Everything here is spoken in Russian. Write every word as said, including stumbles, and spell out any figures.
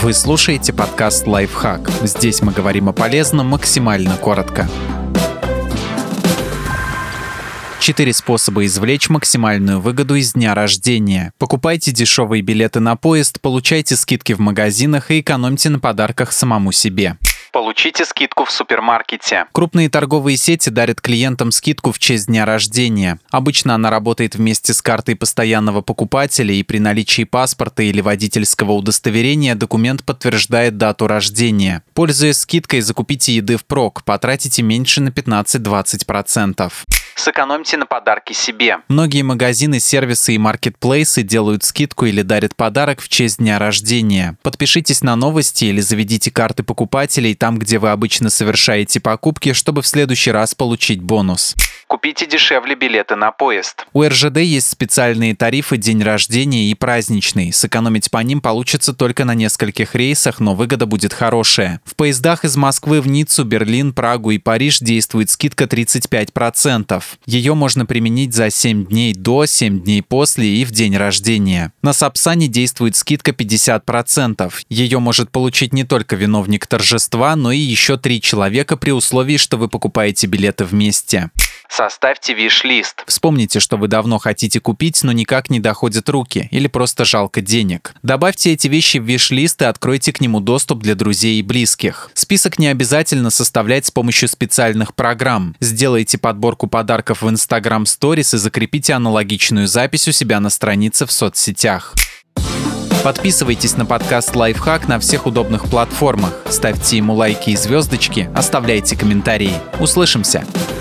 Вы слушаете подкаст «Лайфхак». Здесь мы говорим о полезном максимально коротко. Четыре способа извлечь максимальную выгоду из дня рождения. Покупайте дешевые билеты на поезд, получайте скидки в магазинах и экономьте на подарках самому себе. Получите скидку в супермаркете. Крупные торговые сети дарят клиентам скидку в честь дня рождения. Обычно она работает вместе с картой постоянного покупателя, и при наличии паспорта или водительского удостоверения документ подтверждает дату рождения. Пользуясь скидкой, закупите еды впрок, потратите меньше на пятнадцать-двадцать процентов. Сэкономьте на подарке себе. Многие магазины, сервисы и маркетплейсы делают скидку или дарят подарок в честь дня рождения. Подпишитесь на новости или заведите карты покупателей там, где вы обычно совершаете покупки, чтобы в следующий раз получить бонус. Купите дешевле билеты на поезд. У эр жэ дэ есть специальные тарифы день рождения и праздничный. Сэкономить по ним получится только на нескольких рейсах, но выгода будет хорошая. В поездах из Москвы в Ниццу, Берлин, Прагу и Париж действует скидка тридцать пять процентов. Ее можно применить за семь дней до, семь дней после и в день рождения. На Сапсане действует скидка пятьдесят процентов. Ее может получить не только виновник торжества, но и еще три человека при условии, что вы покупаете билеты вместе. Составьте виш-лист. Вспомните, что вы давно хотите купить, но никак не доходят руки, или просто жалко денег. Добавьте эти вещи в виш-лист и откройте к нему доступ для друзей и близких. Список не обязательно составлять с помощью специальных программ. Сделайте подборку подарков в Instagram Stories и закрепите аналогичную запись у себя на странице в соцсетях. Подписывайтесь на подкаст «Лайфхак» на всех удобных платформах. Ставьте ему лайки и звездочки, оставляйте комментарии. Услышимся!